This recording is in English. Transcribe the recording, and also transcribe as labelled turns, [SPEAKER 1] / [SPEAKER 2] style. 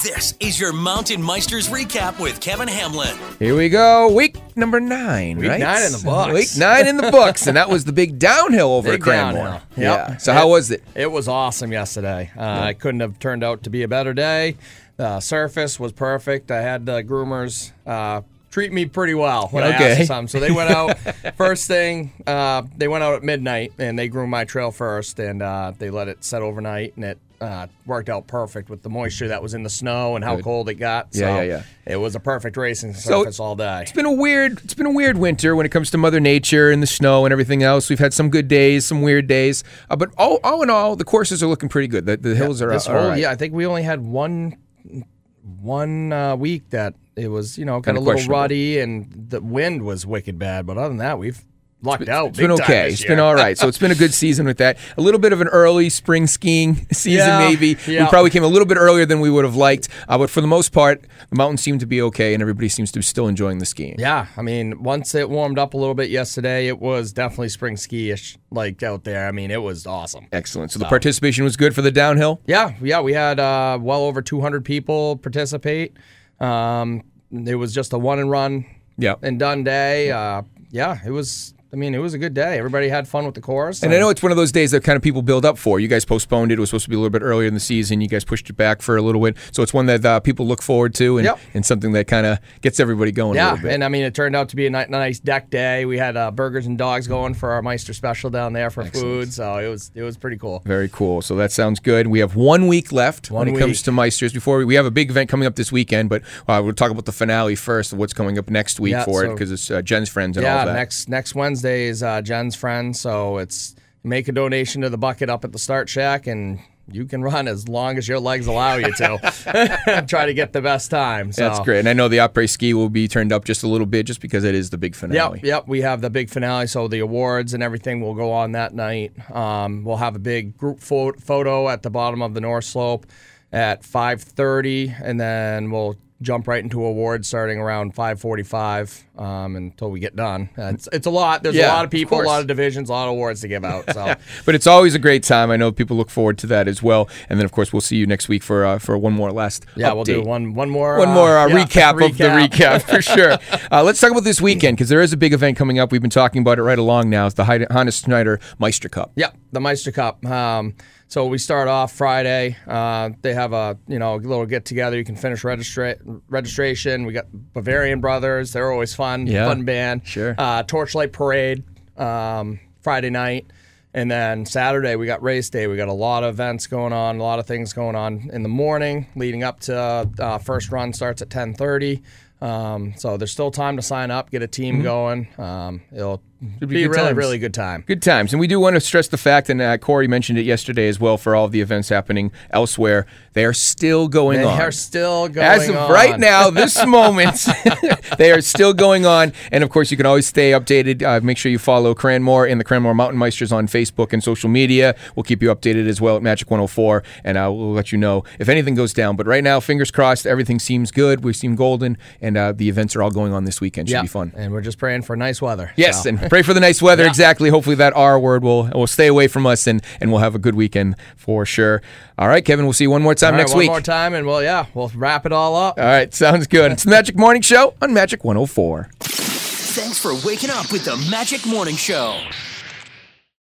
[SPEAKER 1] This is your Mountain Meisters recap with Kevin Hamlin.
[SPEAKER 2] Here we go. Week number 9,
[SPEAKER 3] Week
[SPEAKER 2] right?
[SPEAKER 3] 9 in the books.
[SPEAKER 2] Week 9 in the books. And that was the big downhill over
[SPEAKER 3] Big
[SPEAKER 2] at Cranmore.
[SPEAKER 3] downhill.
[SPEAKER 2] Yeah.
[SPEAKER 3] Yep.
[SPEAKER 2] So how was it?
[SPEAKER 3] It was awesome yesterday. It couldn't have turned out to be a better day. The surface was perfect. I had the groomers treat me pretty well when I asked for something. So they went out first thing. They went out at midnight and they groomed my trail first, and they let it set overnight, and it worked out perfect with the moisture that was in the snow and how cold it got. So
[SPEAKER 2] Yeah.
[SPEAKER 3] it was a perfect racing surface all day.
[SPEAKER 2] It's been a weird winter when it comes to Mother Nature and the snow and everything else. We've had some good days, some weird days, but all in all, the courses are looking pretty good. The hills are all right.
[SPEAKER 3] Yeah, I think we only had one week that it was, kind of a little ruddy and the wind was wicked bad. But other than that, we've lucked out.
[SPEAKER 2] It's been okay. It's been all right. So it's been a good season with that. A little bit of an early spring skiing season, maybe.
[SPEAKER 3] Yeah.
[SPEAKER 2] We probably came a little bit earlier than we would have liked. But for the most part, the mountains seem to be okay, and everybody seems to be still enjoying the skiing.
[SPEAKER 3] Yeah, I mean, once it warmed up a little bit yesterday, it was definitely spring ski-ish out there. I mean, it was awesome.
[SPEAKER 2] Excellent. So the participation was good for the downhill?
[SPEAKER 3] Yeah, we had well over 200 people participate. It was just a one and run and done day. It was. I mean, it was a good day. Everybody had fun with the course.
[SPEAKER 2] And I know it's one of those days that kind of people build up for. You guys postponed it. It was supposed to be a little bit earlier in the season. You guys pushed it back for a little bit. So it's one that people look forward to and something that kind of gets everybody going a little bit.
[SPEAKER 3] And I mean, it turned out to be a nice deck day. We had burgers and dogs going for our Meister special down there for food. So it was pretty cool.
[SPEAKER 2] Very cool. So that sounds good. We have 1 week left when it comes to Meisters. Before we have a big event coming up this weekend, but we'll talk about the finale first of what's coming up next week it because it's Jen's Friends and all that.
[SPEAKER 3] Yeah, next Wednesday is Jen's Friends, so it's make a donation to the bucket up at the Start Shack, and you can run as long as your legs allow you to. Try to get the best time. So.
[SPEAKER 2] That's great. And I know the après ski will be turned up just a little bit just because it is the big finale.
[SPEAKER 3] Yep. We have the big finale, so the awards and everything will go on that night. We'll have a big group photo at the bottom of the North Slope at 5:30, and then we'll jump right into awards starting around 5:45 until we get done. It's a lot. There's a lot of people, a lot of divisions, a lot of awards to give out. So,
[SPEAKER 2] but it's always a great time. I know people look forward to that as well. And then, of course, we'll see you next week for one more last update.
[SPEAKER 3] We'll do one more
[SPEAKER 2] recap of the recap for sure. Let's talk about this weekend because there is a big event coming up. We've been talking about it right along now. It's the Honda Schneider Meister Cup.
[SPEAKER 3] Yeah, the Meister Cup. So we start off Friday. They have a little get together. You can finish registration. We got Bavarian Brothers. They're always fun. Fun band.
[SPEAKER 2] Sure.
[SPEAKER 3] Torchlight Parade Friday night, and then Saturday we got race day. We got a lot of events going on. A lot of things going on in the morning leading up to first run starts at 10:30. So there's still time to sign up, get a team going. It'll be a really good time.
[SPEAKER 2] Good times. And we do want to stress the fact, and Corey mentioned it yesterday as well, for all of the events happening elsewhere, they are still going on.
[SPEAKER 3] They are still going
[SPEAKER 2] on. As of right now, this moment, they are still going on. And, of course, you can always stay updated. Make sure you follow Cranmore and the Cranmore Mountain Meisters on Facebook and social media. We'll keep you updated as well at Magic 104, and we'll let you know if anything goes down. But right now, fingers crossed, everything seems good. We seem golden, and the events are all going on this weekend. Should be fun.
[SPEAKER 3] And we're just praying for nice weather.
[SPEAKER 2] Yes, and pray for the nice weather, exactly. Hopefully that R word will stay away from us, and we'll have a good weekend for sure. All right, Kevin, we'll see you one more time next week.
[SPEAKER 3] One more time, and we'll wrap it all up.
[SPEAKER 2] All right, sounds good. It's the Magic Morning Show on Magic 104.
[SPEAKER 1] Thanks for waking up with the Magic Morning Show.